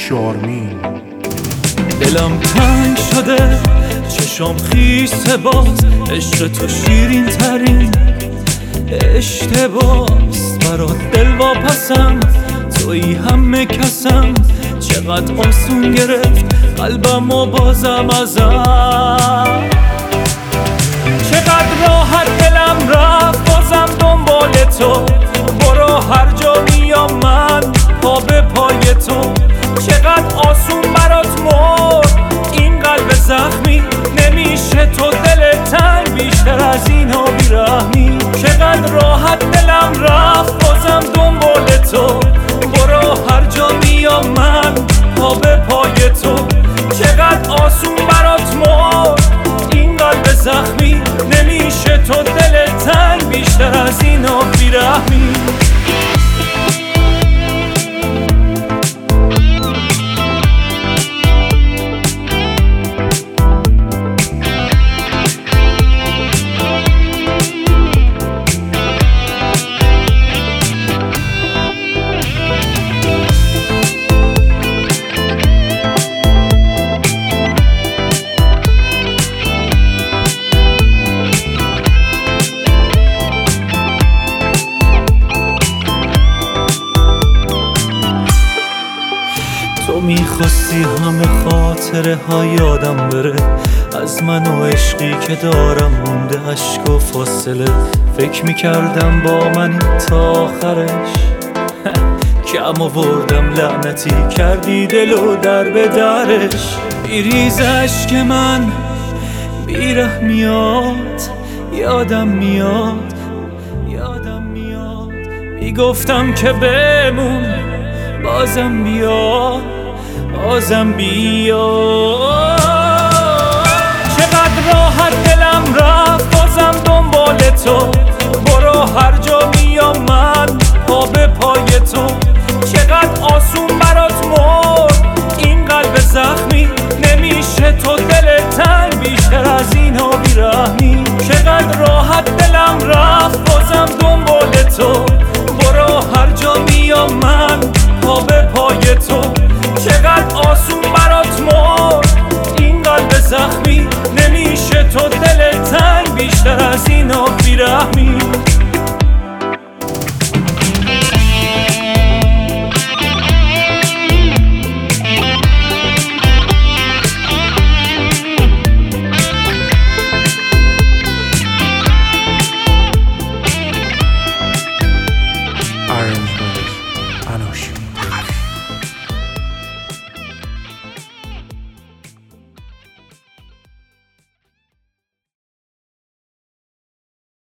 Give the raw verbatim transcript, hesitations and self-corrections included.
شارمین. دلم تنگ شده چشام خیسه باز، عشق تو شیرین ترین اشتباس. برات دل واپسم توی همه کسم، چقدر آسون گرفت قلبم و بازم ازم. چقدر راحت دلم رفت بازم دنبال تو، برو هر جا میام من پا به پای تو. چقدر آسون برات مرد این قلب زخمی، نمیشه تو دل تنگ بیشتر از اینا بیرحمی. چقدر راحت دلم رفت بازم دنبال تو، برو هر جا میام من پا به پای تو. چقدر آسون برات مرد این قلب زخمی، نمیشه تو دل تنگ بیشتر از اینا بیرحمی. تو میخواستی همه خاطره ها یادم بره، از من و عشقی که دارم مونده عشق و فاصله. فکر میکردم با منی تا آخرش، کم آوردم لعنتی کردی دلو در به درش. میریز عشق من بیره میاد، یادم میاد یادم میاد میگفتم که بمون بازم بیا بازم بیا. چقدر راحت دلم رفت بازم دنبال تو، برو هر جا میام من پا به پای تو. چقدر آسون برات مرد این قلب زخمی، نمیشه تو دل تنگ بیشتر از اینا بیرحمی. چقدر راحت دلم رفت بازم دنبال تو، برو هر جا میام من پا به پای تو. چقدر آسون برات مرد این قلب زخمی، نمیشه تو دل تنگ بیشتر از اینا بیرحمی.